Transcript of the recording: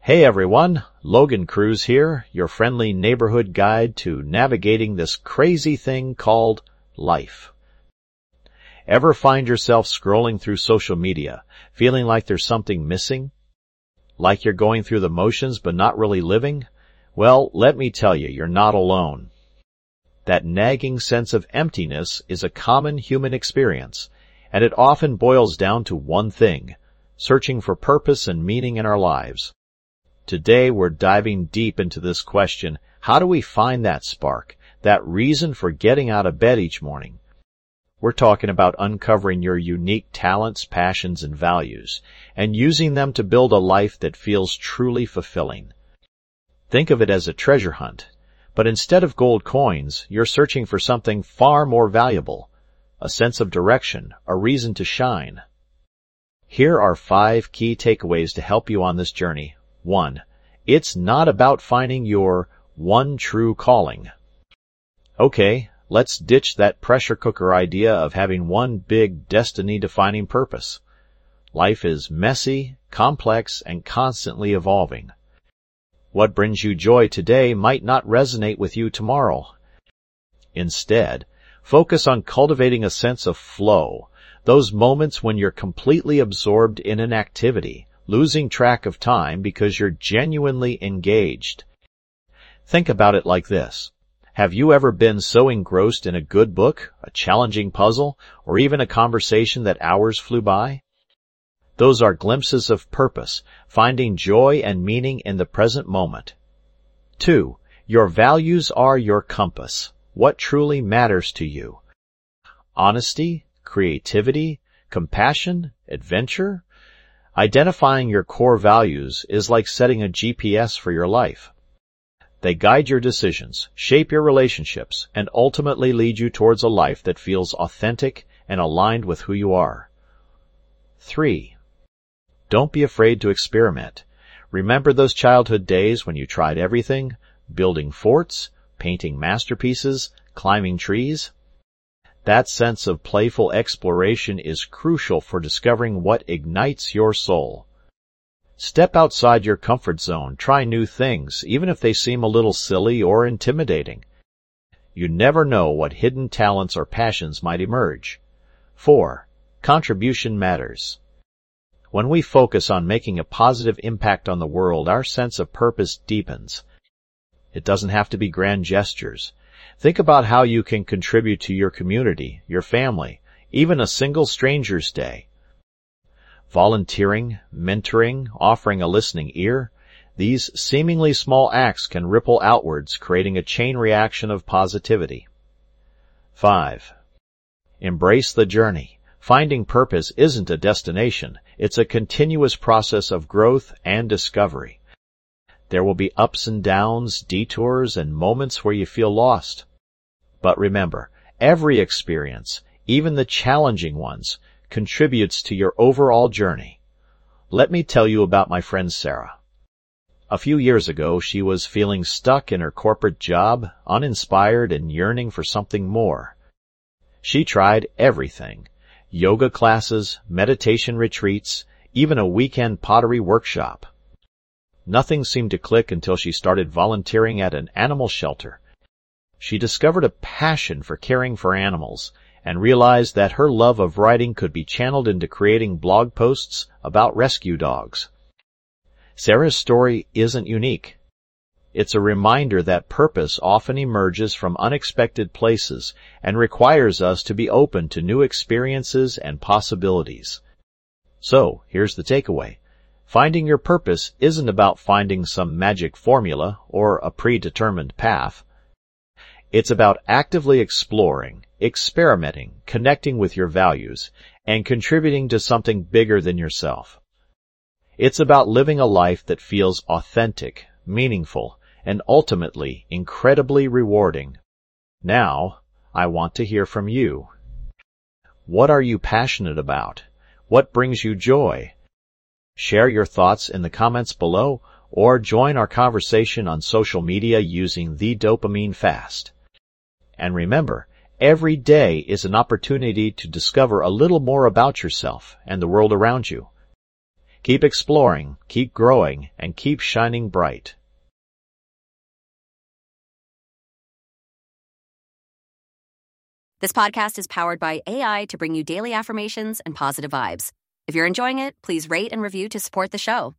Hey everyone, Logan Cruz here, your friendly neighborhood guide to navigating this crazy thing called life. Ever find yourself scrolling through social media, feeling like there's something missing? Like you're going through the motions but not really living? Well, let me tell you, you're not alone. That nagging sense of emptiness is a common human experience, and it often boils down to one thing: searching for purpose and meaning in our lives. Today we're diving deep into this question: how do we find that spark, that reason for getting out of bed each morning? We're talking about uncovering your unique talents, passions, and values, and using them to build a life that feels truly fulfilling. Think of it as a treasure hunt, but instead of gold coins, you're searching for something far more valuable: a sense of direction, a reason to shine. Here are 5 key takeaways to help you on this journey. 1. It's not about finding your one true calling. Okay, let's ditch that pressure cooker idea of having one big destiny-defining purpose. Life is messy, complex, and constantly evolving. What brings you joy today might not resonate with you tomorrow. Instead, focus on cultivating a sense of flow, those moments when you're completely absorbed in an activity, losing track of time because you're genuinely engaged. Think about it like this. Have you ever been so engrossed in a good book, a challenging puzzle, or even a conversation that hours flew by? Those are glimpses of purpose, finding joy and meaning in the present moment. 2. Your values are your compass. What truly matters to you? Honesty, creativity, compassion, adventure? Identifying your core values is like setting a GPS for your life. They guide your decisions, shape your relationships, and ultimately lead you towards a life that feels authentic and aligned with who you are. 3. Don't be afraid to experiment. Remember those childhood days when you tried everything: building forts, painting masterpieces, climbing trees? That sense of playful exploration is crucial for discovering what ignites your soul. Step outside your comfort zone, try new things, even if they seem a little silly or intimidating. You never know what hidden talents or passions might emerge. 4. Contribution matters. When we focus on making a positive impact on the world, our sense of purpose deepens. It doesn't have to be grand gestures. Think about how you can contribute to your community, your family, even a single stranger's day. Volunteering, mentoring, offering a listening ear, these seemingly small acts can ripple outwards, creating a chain reaction of positivity. 5. Embrace the journey. Finding purpose isn't a destination, it's a continuous process of growth and discovery. There will be ups and downs, detours, and moments where you feel lost. But remember, every experience, even the challenging ones, contributes to your overall journey. Let me tell you about my friend Sarah. A few years ago, she was feeling stuck in her corporate job, uninspired and yearning for something more. She tried everything: yoga classes, meditation retreats, even a weekend pottery workshop. Nothing seemed to click until she started volunteering at an animal shelter. She discovered a passion for caring for animals and realized that her love of writing could be channeled into creating blog posts about rescue dogs. Sarah's story isn't unique. It's a reminder that purpose often emerges from unexpected places and requires us to be open to new experiences and possibilities. So, here's the takeaway. Finding your purpose isn't about finding some magic formula or a predetermined path. It's about actively exploring, experimenting, connecting with your values, and contributing to something bigger than yourself. It's about living a life that feels authentic, meaningful, and ultimately incredibly rewarding. Now, I want to hear from you. What are you passionate about? What brings you joy? Share your thoughts in the comments below, or join our conversation on social media using The Dopamine Fast. And remember, every day is an opportunity to discover a little more about yourself and the world around you. Keep exploring, keep growing, and keep shining bright. This podcast is powered by AI to bring you daily affirmations and positive vibes. If you're enjoying it, please rate and review to support the show.